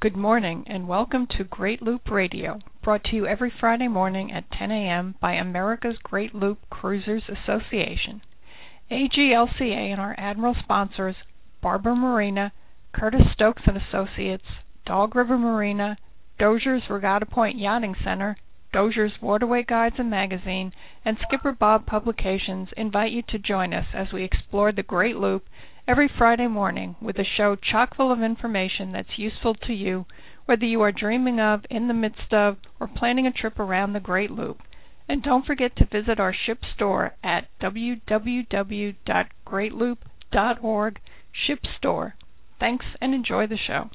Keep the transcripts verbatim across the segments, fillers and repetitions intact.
Good morning and welcome to Great Loop Radio, brought to you every Friday morning at ten a.m. by America's Great Loop Cruisers Association. A G L C A and our Admiral sponsors, Barber Marina, Curtis Stokes and Associates, Dog River Marina, Dozier's Regatta Point Yachting Center, Dozier's Waterway Guides and Magazine, and Skipper Bob Publications invite you to join us as we explore the Great Loop every Friday morning with a show chock full of information that's useful to you, whether you are dreaming of, in the midst of, or planning a trip around the Great Loop. And don't forget to visit our ship store at w w w dot great loop dot org, Ship Store. Thanks and enjoy the show.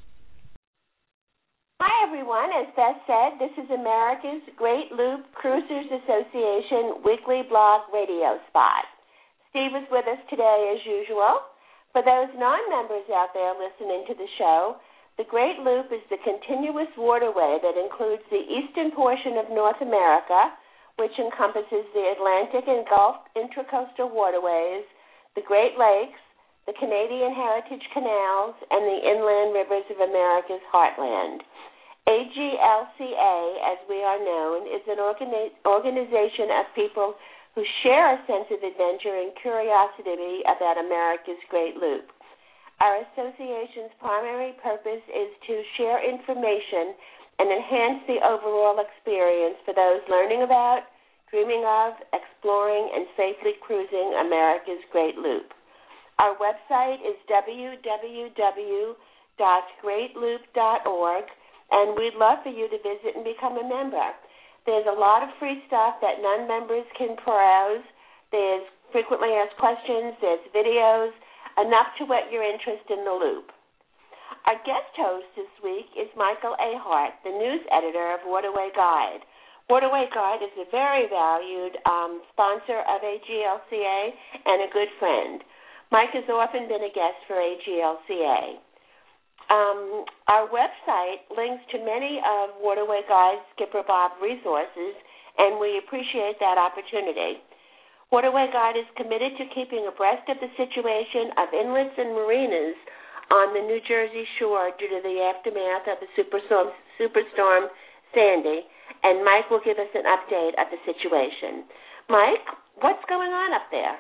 Hi everyone, as Beth said, this is America's Great Loop Cruisers Association weekly blog radio spot. Steve is with us today as usual. For those non-members out there listening to the show, the Great Loop is the continuous waterway that includes the eastern portion of North America, which encompasses the Atlantic and Gulf Intracoastal Waterways, the Great Lakes, the Canadian Heritage Canals, and the inland rivers of America's heartland. A G L C A, as we are known, is an organi- organization of people who share a sense of adventure and curiosity about America's Great Loop. Our association's primary purpose is to share information and enhance the overall experience for those learning about, dreaming of, exploring, and safely cruising America's Great Loop. Our website is w w w dot great loop dot org, and we'd love for you to visit and become a member. There's a lot of free stuff that non-members can browse. There's frequently asked questions. There's videos, enough to whet your interest in the loop. Our guest host this week is Michael Ahart, the news editor of Waterway Guide. Waterway Guide is a very valued um, sponsor of A G L C A and a good friend. Mike has often been a guest for A G L C A. Um, our website links to many of Waterway Guide's Skipper Bob resources, and we appreciate that opportunity. Waterway Guide is committed to keeping abreast of the situation of inlets and marinas on the New Jersey shore due to the aftermath of the superstorm, superstorm Sandy, and Mike will give us an update of the situation. Mike, what's going on up there?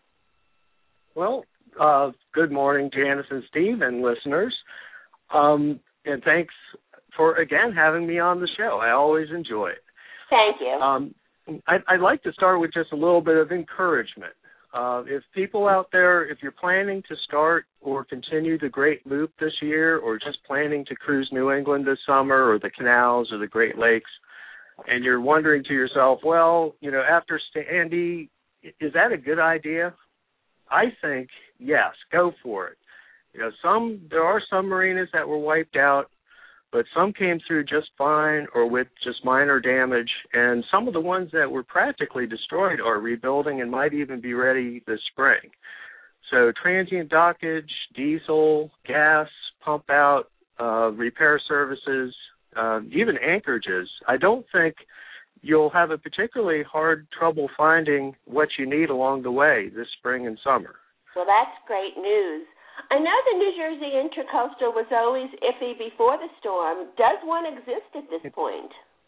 Well, uh, good morning, Janice and Steve and listeners. Um, and thanks for, again, having me on the show. I always enjoy it. Thank you. Um, I'd, I'd like to start with just a little bit of encouragement. Uh, if people out there, if you're planning to start or continue the Great Loop this year, or just planning to cruise New England this summer, or the canals or the Great Lakes, and you're wondering to yourself, well, you know, after Sandy, is that a good idea? I think, yes, go for it. You know, some there are some marinas that were wiped out, but some came through just fine or with just minor damage, and some of the ones that were practically destroyed are rebuilding and might even be ready this spring. So transient dockage, diesel, gas, pump out, uh, repair services, uh, even anchorages. I don't think you'll have a particularly hard trouble finding what you need along the way this spring and summer. Well, that's great news. I know the New Jersey Intracoastal was always iffy before the storm. Does one exist at this point?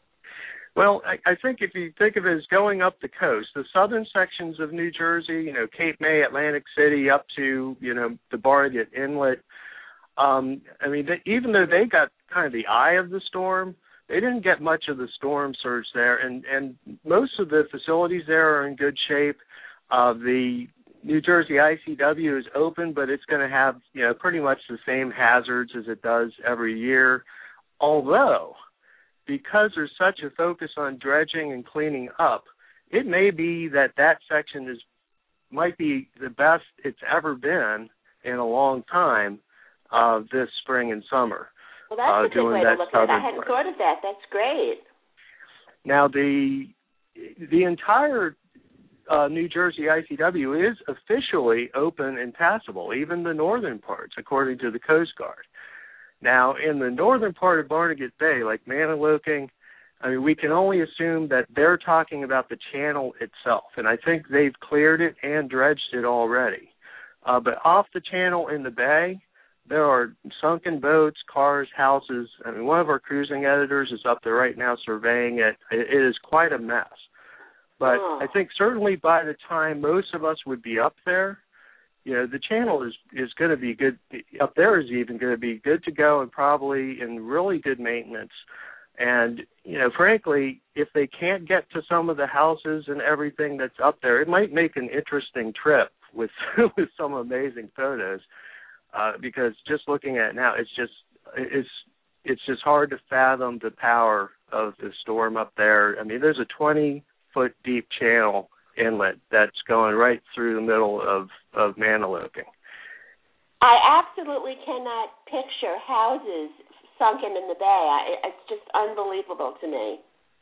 Well, I, I think if you think of it as going up the coast, the southern sections of New Jersey, you know, Cape May, Atlantic City, up to, you know, the Barnegat Inlet, um, I mean, they, even though they got kind of the eye of the storm, they didn't get much of the storm surge there, and, and most of the facilities there are in good shape. Uh, the New Jersey I C W is open, but it's going to have, you know, pretty much the same hazards as it does every year. Although, because there's such a focus on dredging and cleaning up, it may be that that section is might be the best it's ever been in a long time uh, this spring and summer. Well, that's uh, a good way to look at it. I hadn't part. thought of that. That's great. Now, the the entire Uh, New Jersey I C W is officially open and passable, even the northern parts, according to the Coast Guard. Now, in the northern part of Barnegat Bay, like Maniloking, I mean, we can only assume that they're talking about the channel itself, and I think they've cleared it and dredged it already. Uh, but off the channel in the bay, there are sunken boats, cars, houses. I mean, one of our cruising editors is up there right now surveying it. It, it is quite a mess. But oh. I think certainly by the time most of us would be up there, you know, the channel is, is going to be good. Up there is even going to be good to go and probably in really good maintenance. And, you know, frankly, if they can't get to some of the houses and everything that's up there, it might make an interesting trip with with some amazing photos. Uh, because just looking at it now, it's just it's it's just hard to fathom the power of the storm up there. I mean, there's a twenty foot deep channel inlet that's going right through the middle of of Mantoloking. I absolutely cannot picture houses sunken in the bay. I, it's just unbelievable to me.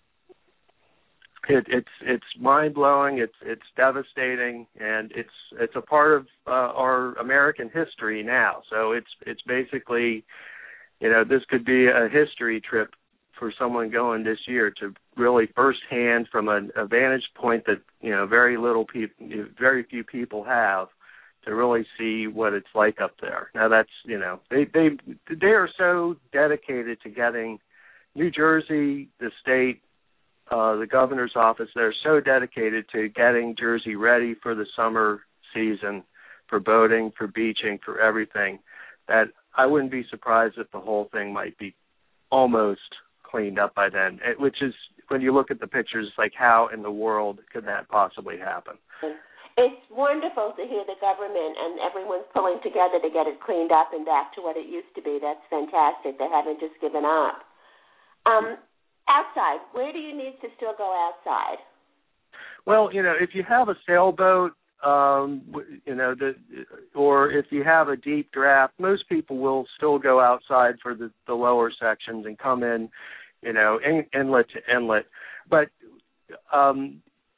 It, it's it's mind blowing. It's it's devastating, and it's it's a part of uh, our American history now. So it's it's basically, you know, this could be a history trip for someone going this year to really firsthand from a, a vantage point that you know very little people, very few people have, to really see what it's like up there. Now that's you know they they they are so dedicated to getting New Jersey, the state. Uh, the governor's office, they're so dedicated to getting Jersey ready for the summer season, for boating, for beaching, for everything, that I wouldn't be surprised if the whole thing might be almost cleaned up by then, it, which is, when you look at the pictures, like how in the world could that possibly happen? It's wonderful to hear the government and everyone's pulling together to get it cleaned up and back to what it used to be. That's fantastic. They haven't just given up. Um, Outside, where do you need to still go outside? Well, you know, if you have a sailboat, um, you know, the, or if you have a deep draft, most people will still go outside for the, the lower sections and come in, you know, in, inlet to inlet. But um,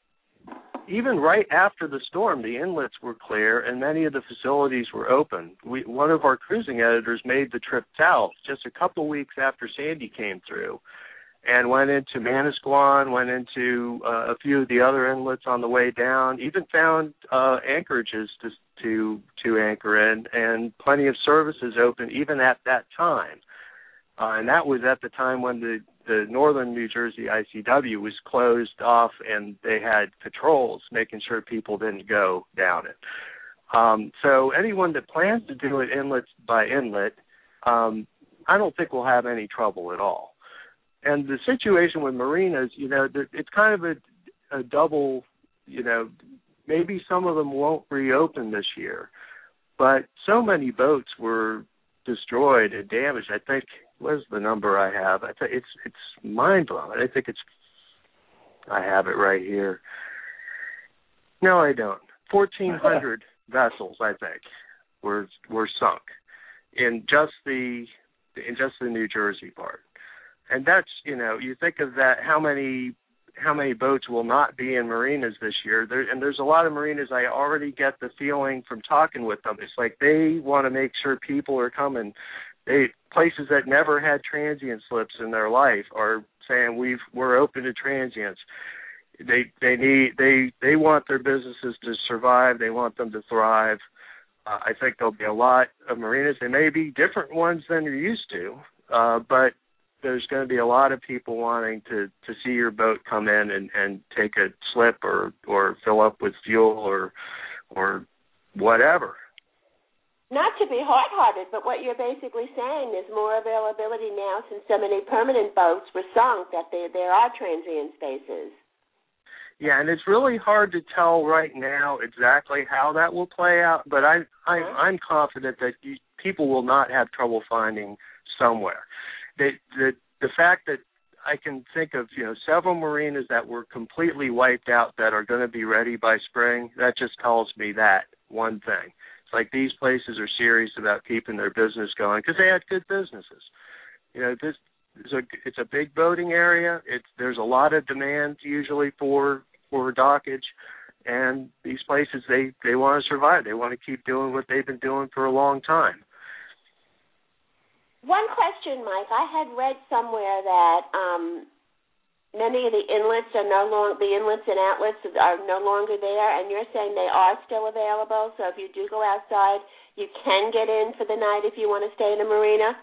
even right after the storm, the inlets were clear and many of the facilities were open. We, one of our cruising editors made the trip south just a couple weeks after Sandy came through, and went into Manasquan, went into uh, a few of the other inlets on the way down, even found uh, anchorages to, to to anchor in, and plenty of services open even at that time. Uh, and that was at the time when the, the northern New Jersey I C W was closed off and they had patrols making sure people didn't go down it. Um, so anyone that plans to do it inlet by inlet, um, I don't think will have any trouble at all. And the situation with marinas, you know, it's kind of a, a double, you know, maybe some of them won't reopen this year, but so many boats were destroyed and damaged. I think, what is the number I have? I think it's it's mind-blowing. I think it's, I have it right here. No, I don't. fourteen hundred vessels, I think, were were sunk in just the in just the New Jersey part. And that's, you know, you think of that, how many how many boats will not be in marinas this year. There, and there's a lot of marinas, I already get the feeling from talking with them. It's like they want to make sure people are coming. They places that never had transient slips in their life are saying we've we're open to transients. They they need they they want their businesses to survive. They want them to thrive. Uh, I think there'll be a lot of marinas. They may be different ones than you're used to, uh, but there's going to be a lot of people wanting to, to see your boat come in and, and take a slip or, or fill up with fuel or or whatever. Not to be hard-hearted, but what you're basically saying is more availability now since so many permanent boats were sunk that they, there are transient spaces. Yeah, and it's really hard to tell right now exactly how that will play out, but I, I, uh-huh. I'm confident that you, people will not have trouble finding somewhere. The, the the fact that I can think of, you know, several marinas that were completely wiped out that are going to be ready by spring, that just tells me that one thing. It's like these places are serious about keeping their business going because they had good businesses. You know, this is a, it's a big boating area. It's there's a lot of demand usually for for dockage, and these places, they, they want to survive. They want to keep doing what they've been doing for a long time. One question, Mike. I had read somewhere that um, many of the inlets are no longer, the inlets and outlets are no longer there, and you're saying they are still available, so if you do go outside, you can get in for the night if you want to stay in a marina?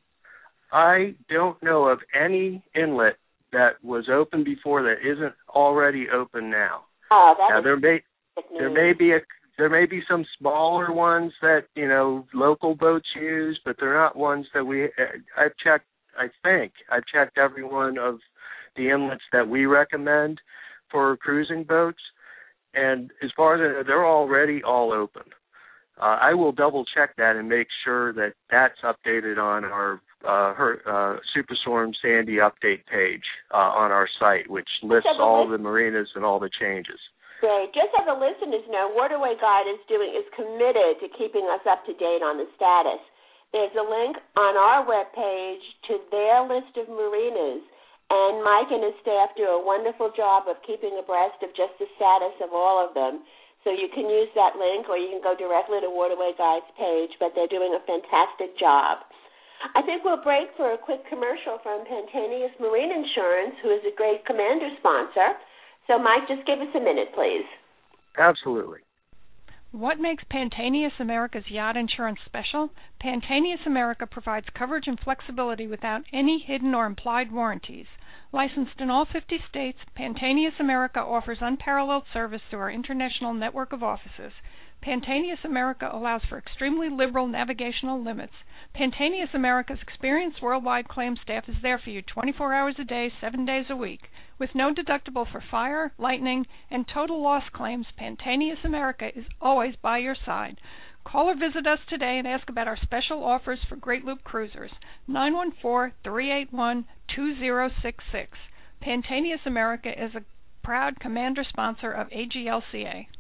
I don't know of any inlet that was open before that isn't already open now. Oh, that now, is there may news. there may be a there may be some smaller ones that, you know, local boats use, but they're not ones that we. I've checked. I think I've checked every one of the inlets that we recommend for cruising boats, and as far as I know, they're already all open. Uh, I will double check that and make sure that that's updated on our uh, her, uh, Superstorm Sandy update page uh, on our site, which lists so the all list- the marinas and all the changes. Great. Just so the listeners know, Waterway Guide is doing is committed to keeping us up to date on the status. There's a link on our webpage to their list of marinas, and Mike and his staff do a wonderful job of keeping abreast of just the status of all of them. So you can use that link, or you can go directly to Waterway Guide's page, but they're doing a fantastic job. I think we'll break for a quick commercial from Pantaenius Marine Insurance, who is a great Commander sponsor. So, Mike, just give us a minute, please. Absolutely. What makes Pantaenius America's yacht insurance special? Pantaenius America provides coverage and flexibility without any hidden or implied warranties. Licensed in all fifty states, Pantaenius America offers unparalleled service through our international network of offices. Pantaenius America allows for extremely liberal navigational limits. Pantaenius America's experienced worldwide claims staff is there for you twenty-four hours a day, seven days a week. With no deductible for fire, lightning, and total loss claims, Pantaenius America is always by your side. Call or visit us today and ask about our special offers for Great Loop Cruisers. nine one four, three eight one, two zero six six. Pantaenius America is a proud Commander sponsor of A G L C A.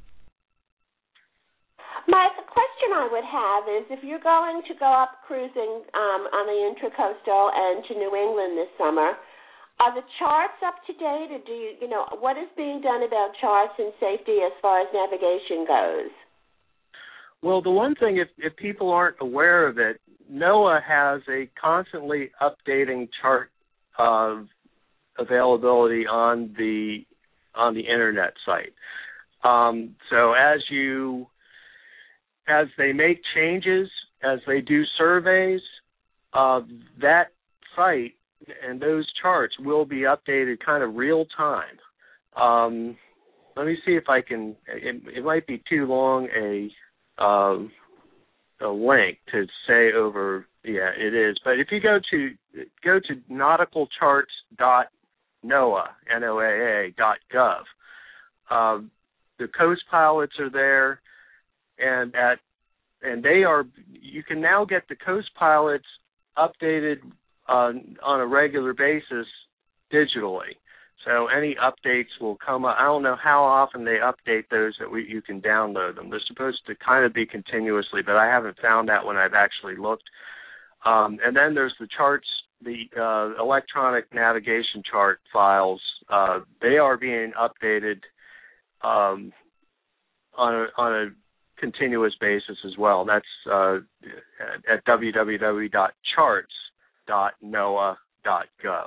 Mike, the question I would have is, if you're going to go up cruising um, on the Intracoastal and to New England this summer, are the charts up to date, or do you, you know, what is being done about charts and safety as far as navigation goes? Well, the one thing, if, if people aren't aware of it, NOAA has a constantly updating chart of availability on the on the internet site. Um, so as you as they make changes, as they do surveys, uh, that site and those charts will be updated kind of real time. Um, let me see if I can. It, it might be too long a um, a link to say over. Yeah, it is. But if you go to go to nautical charts dot noaa n o a a dot gov, um, the coast pilots are there, and at and they are. You can now get the coast pilots updated Uh, on a regular basis digitally. So any updates will come up. I don't know how often they update those that we, you can download them. They're supposed to kind of be continuously, but I haven't found that when I've actually looked. Um, and then there's the charts, the uh, electronic navigation chart files. Uh, they are being updated um, on a, on a continuous basis as well. That's uh, at w w w dot charts dot noaa dot gov.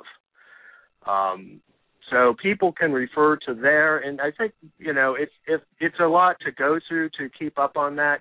Um, so people can refer to there, and I think, you know, it's if it's a lot to go through to keep up on that.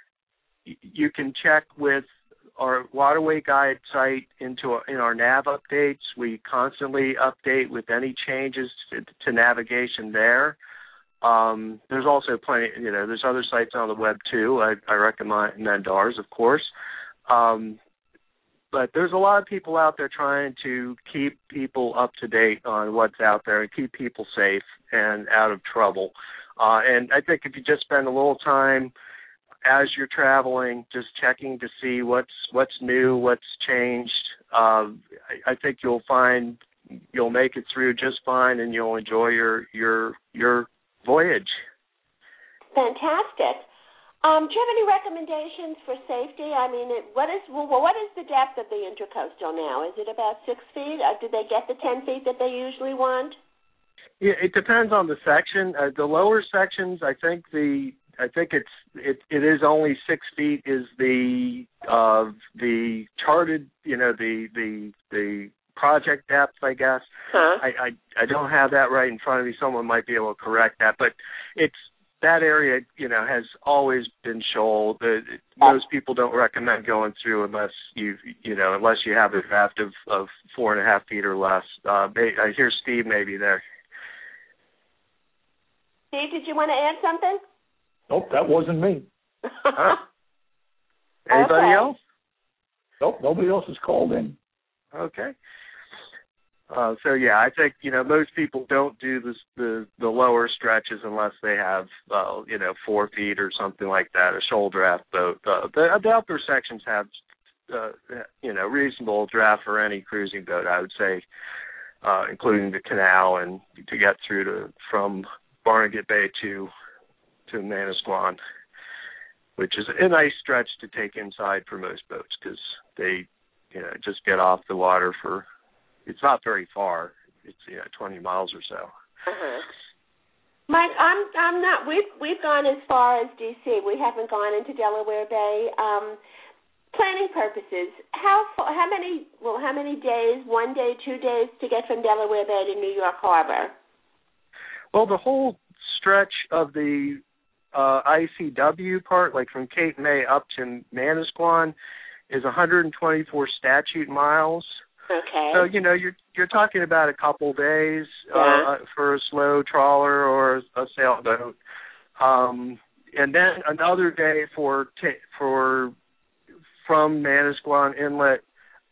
You can check with our Waterway Guide site into in our nav updates. We constantly update with any changes to, to navigation there. Um, there's also plenty, you know, there's other sites on the web too. I, I recommend ours, of course. Um, But there's a lot of people out there trying to keep people up to date on what's out there and keep people safe and out of trouble. Uh, and I think if you just spend a little time as you're traveling, just checking to see what's what's new, what's changed, uh, I, I think you'll find you'll make it through just fine, and you'll enjoy your your your voyage. Fantastic. Um, do you have any recommendations for safety? I mean, it, what is well, what is the depth of the Intracoastal now? Is it about six feet? Or did they get the ten feet that they usually want? Yeah, it depends on the section. Uh, the lower sections, I think the I think it's it it is only six feet. Is the uh, the charted, you know, the the the project depth, I guess. Huh? I, I I don't have that right in front of me. Someone might be able to correct that, but it's that area, you know, has always been shoal. The, most people don't recommend going through unless you, you know, unless you have a draft of, of four and a half feet or less. Uh, I hear Steve maybe there. Steve, did you want to add something? Nope, that wasn't me. Huh? Anybody Okay. else? Nope, nobody else has called in. Okay. Uh, so yeah, I think you know most people don't do this, the the lower stretches unless they have uh, you know four feet or something like that, a shoal draft boat. Uh, the, the upper sections have uh, you know reasonable draft for any cruising boat, I would say, uh, including the canal and to get through to from Barnegat Bay to to Manasquan, which is a nice stretch to take inside for most boats because they you know just get off the water for. It's not very far. It's you know twenty miles or so. Uh-huh. Mike, I'm I'm not. We've we've gone as far as D C. We haven't gone into Delaware Bay. Um, planning purposes, how far, how many well how many days? One day, two days to get from Delaware Bay to New York Harbor? Well, the whole stretch of the uh, I C W part, like from Cape May up to Manasquan, is one hundred twenty-four statute miles. Okay. So you know you're you're talking about a couple days Yeah. uh, for a slow trawler or a sailboat, um, and then another day for t- for from Manasquan Inlet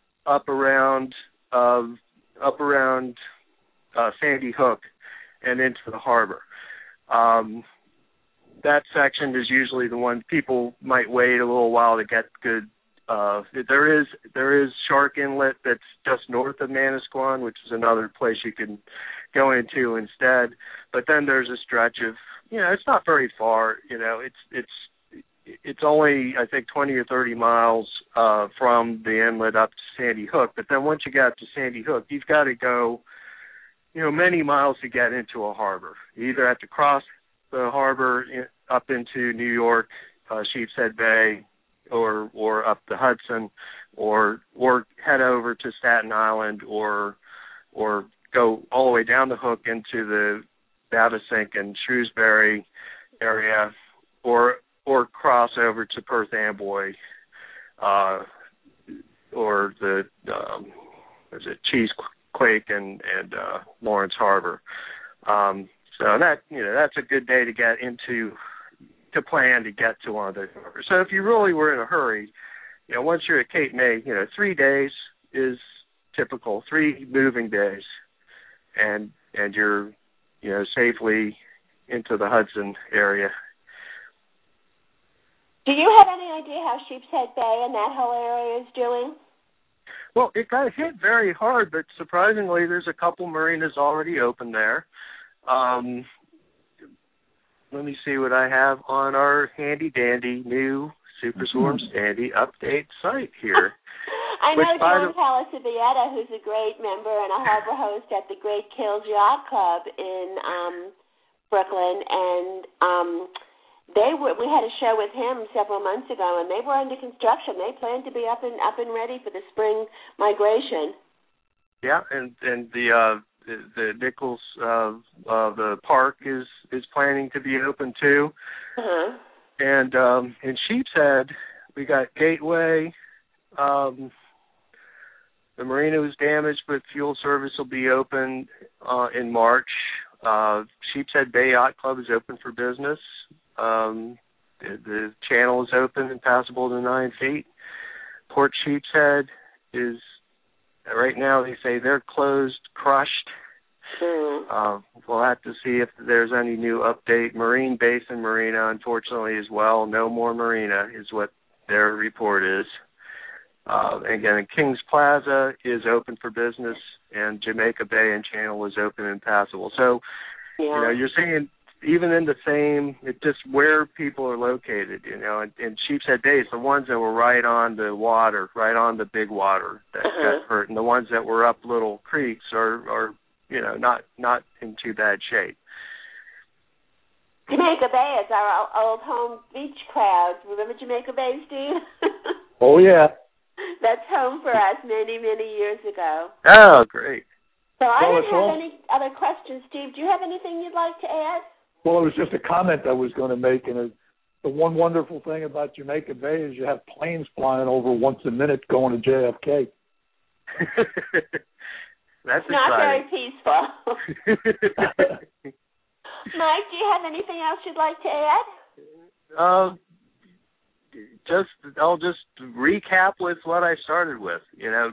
up around uh, up around uh, Sandy Hook and into the harbor. Um, that section is usually the one people might wait a little while to get good. Uh, there is there is Shark Inlet that's just north of Manasquan, which is another place you can go into instead. But then there's a stretch of, you know, it's not very far. You know, it's it's it's only I think twenty or thirty miles uh, from the inlet up to Sandy Hook. But then once you get up to Sandy Hook, you've got to go, you know, many miles to get into a harbor. You either have to cross the harbor in, up into New York, uh, Sheepshead Bay, or or up the Hudson, or or head over to Staten Island, or or go all the way down the Hook into the Navesink and Shrewsbury area, or or cross over to Perth Amboy, uh, or the um, is it Cheesequake and and uh, Lawrence Harbor. Um, so that you know that's a good day to get into. To plan to get to one of those harbors. So if you really were in a hurry, you know, once you're at Cape May, you know, three days is typical, three moving days, and and you're, you know, safely into the Hudson area. Do you have any idea how Sheepshead Bay and that whole area is doing? Well, it got hit very hard, but surprisingly, there's a couple marinas already open there. Um, Let me see what I have on our handy-dandy new Super Swarm Sandy update site here. I know Which, John the... Palicivietta, who's a great member and a harbor host at the Great Kills Yacht Club in um, Brooklyn, and um, they were. We had a show with him several months ago, and they were under construction. They planned to be up and up and ready for the spring migration. Yeah, and and the. Uh, The, the Nichols, uh, uh, the park is, is planning to be open too. Uh-huh. And um, in Sheepshead, we got Gateway. Um, the marina was damaged, but fuel service will be open uh, in March. Uh, Sheepshead Bay Yacht Club is open for business. Um, the, the channel is open and passable to nine feet. Port Sheepshead is... Right now, they say they're closed, crushed. Mm. Uh, we'll have to see if there's any new update. Marine Basin Marina, unfortunately, as well. No more marina is what their report is. Uh, again, Kings Plaza is open for business, and Jamaica Bay and Channel is open and passable. So, yeah. you know, you're seeing even in the same, it's just where people are located, you know, in, in Sheepshead Bay, it's the ones that were right on the water, right on the big water that uh-huh. got hurt, and the ones that were up little creeks are, are you know, not, not in too bad shape. Jamaica Bay is our old home beach crowd. Remember Jamaica Bay, Steve? Oh, yeah. That's home for us many, many years ago. Oh, great. So I Well, don't it's have all- any other questions. Steve, do you have anything you'd like to add? Well, it was just a comment I was going to make, and it, the one wonderful thing about Jamaica Bay is you have planes flying over once a minute going to J F K. That's Not very exciting. peaceful. Mike, do you have anything else you'd like to add? Um, just I'll just recap with what I started with. You know,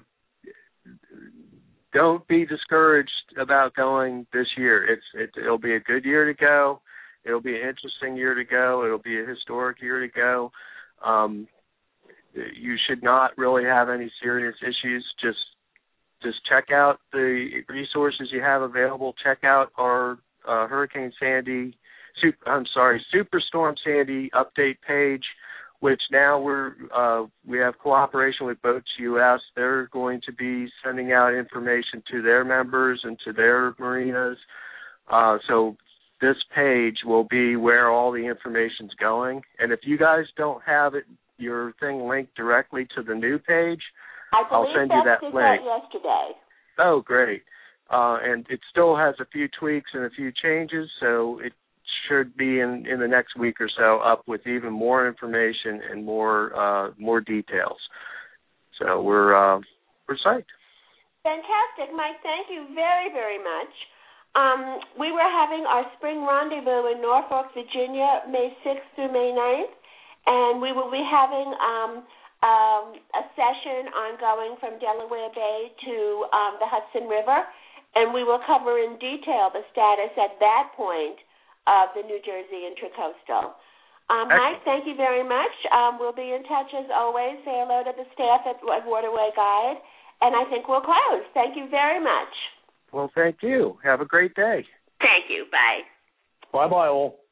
don't be discouraged about going this year. It's it, it'll be a good year to go. It'll be an interesting year to go. It'll be a historic year to go. Um, you should not really have any serious issues. Just just check out the resources you have available. Check out our uh, Hurricane Sandy, super, I'm sorry, Superstorm Sandy update page, which now we're uh, we have cooperation with Boats U S. They're going to be sending out information to their members and to their marinas. Uh, so this page will be where all the information's going. And if you guys don't have it, your thing linked directly to the new page, I I'll believe send you that did link. that yesterday. Oh, great. Uh, and it still has a few tweaks and a few changes, so it should be in, in the next week or so up with even more information and more uh, more details. So we're uh, we're psyched. Fantastic, Mike. Thank you very, very much. Um, we were having our spring rendezvous in Norfolk, Virginia, May sixth through May ninth, and we will be having um, um, a session on going from Delaware Bay to um, the Hudson River, and we will cover in detail the status at that point of the New Jersey Intracoastal. Um, Mike, thank you very much. Um, we'll be in touch as always. Say hello to the staff at, at Waterway Guide, and I think we'll close. Thank you very much. Well, thank you. Have a great day. Thank you. Bye. Bye-bye, all.